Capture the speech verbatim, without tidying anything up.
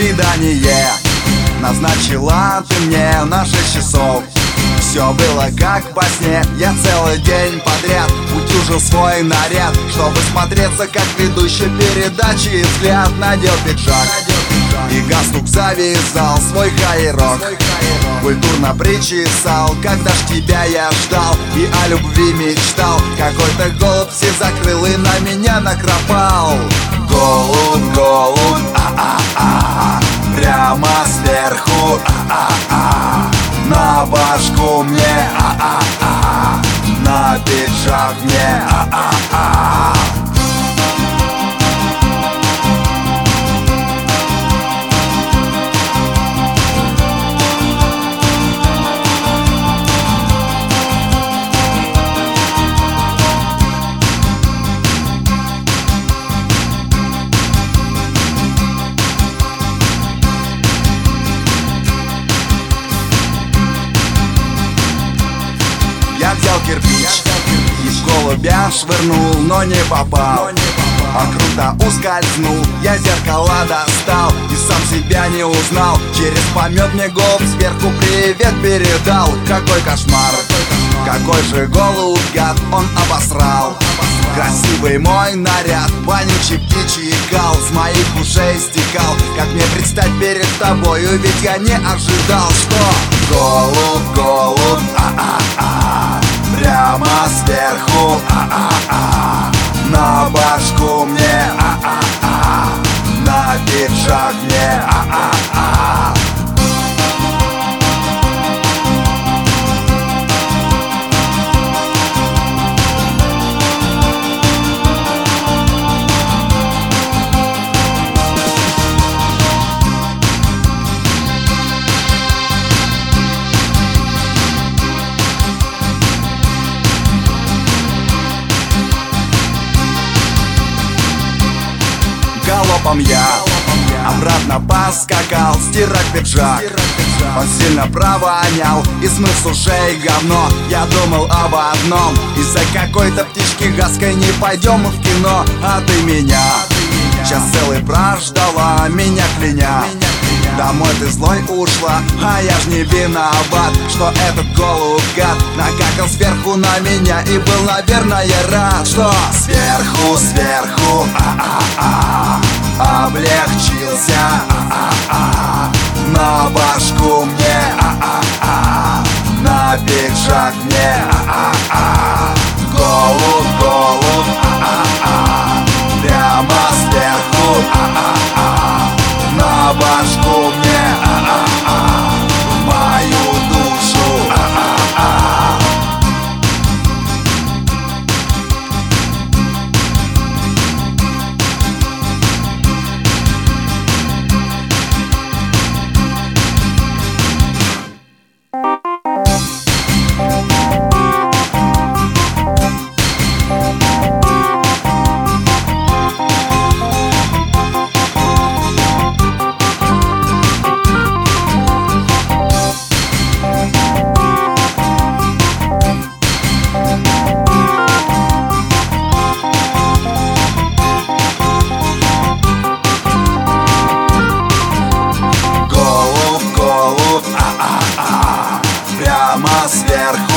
свидание назначила ты мне на шесть часов. Все было как во сне, я целый день подряд утюжил свой наряд, чтобы смотреться как ведущий передачи. И взгляд надел пиджак и галстук завязал, свой хайрок культурно причесал. Когда ж тебя я ждал и о любви мечтал, какой-то голубь все закрыл и на меня накропал. Голубь, голубь, а-а-а, прямо сверху, а-а-а, на башку мне, а-а-а, на пиджак мне, а-а-а. Я взял кирпич и в голубя швырнул, но не попал. А круто ускользнул, я зеркала достал и сам себя не узнал. Через помет мне голубь сверху привет передал. Какой кошмар, какой же голубь гад, он обосрал красивый мой наряд, вонючий птичий кал с моих ушей стекал. Как мне предстать перед тобою, ведь я не ожидал, что голубь, голубь, а-а-а, прямо сверху, а-а-а, на башку мне, а-а-а, на пиджак мне, а-а-а. Галопом я обратно поскакал, стирать пиджак. Он сильно провонял, и смысл ушей говно. Я думал об одном: из-за какой-то птички гадской не пойдем мы в кино. А ты меня час целый прождала, меня кляня. Домой ты злой ушла, а я ж не виноват, что этот голубь гад накакал сверху на меня и был, наверное, рад, что сверху, сверху, а-а-а, облегчился, а-а-а, на башку мне, а-а-а, на пиджак мне, а-а-а, голубь, голубь, а-а-а, прямо сверху, а-а-а, на башку мне, а-а-а, в мою душу, а-а-а. Прямо сверху.